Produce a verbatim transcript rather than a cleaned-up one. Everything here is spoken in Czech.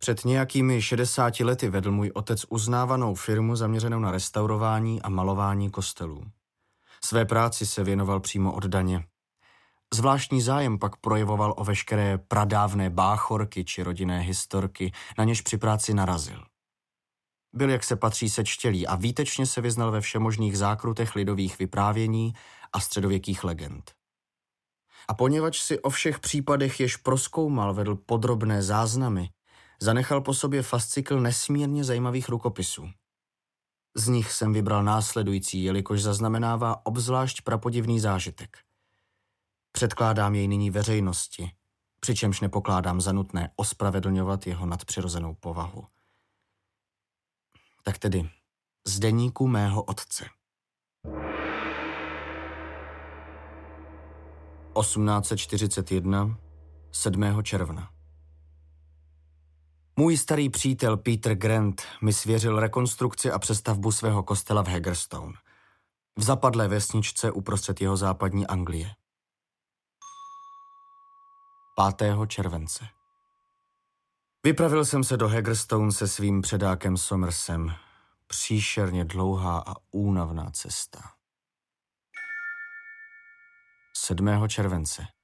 Před nějakými šedesáti lety vedl můj otec uznávanou firmu zaměřenou na restaurování a malování kostelů. Své práci se věnoval přímo oddaně. Zvláštní zájem pak projevoval o veškeré pradávné báchorky či rodinné historky, na něž při práci narazil. Byl, jak se patří, sečtělý a výtečně se vyznal ve všemožných zákrutech lidových vyprávění a středověkých legend. A poněvadž si o všech případech, jež prozkoumal, vedl podrobné záznamy, zanechal po sobě fascikl nesmírně zajímavých rukopisů. Z nich jsem vybral následující, jelikož zaznamenává obzvlášť prapodivný zážitek. Předkládám jej nyní veřejnosti, přičemž nepokládám za nutné ospravedlňovat jeho nadpřirozenou povahu. Tak tedy, z deníku mého otce. osmnáct set čtyřicet jedna, sedmého června. Můj starý přítel Peter Grant mi svěřil rekonstrukci a přestavbu svého kostela v Hagerstone, v zapadlé vesničce uprostřed jeho západní Anglie. pátého července. Vypravil jsem se do Hagerstone se svým předákem Somersem. Příšerně dlouhá a únavná cesta. sedmého července.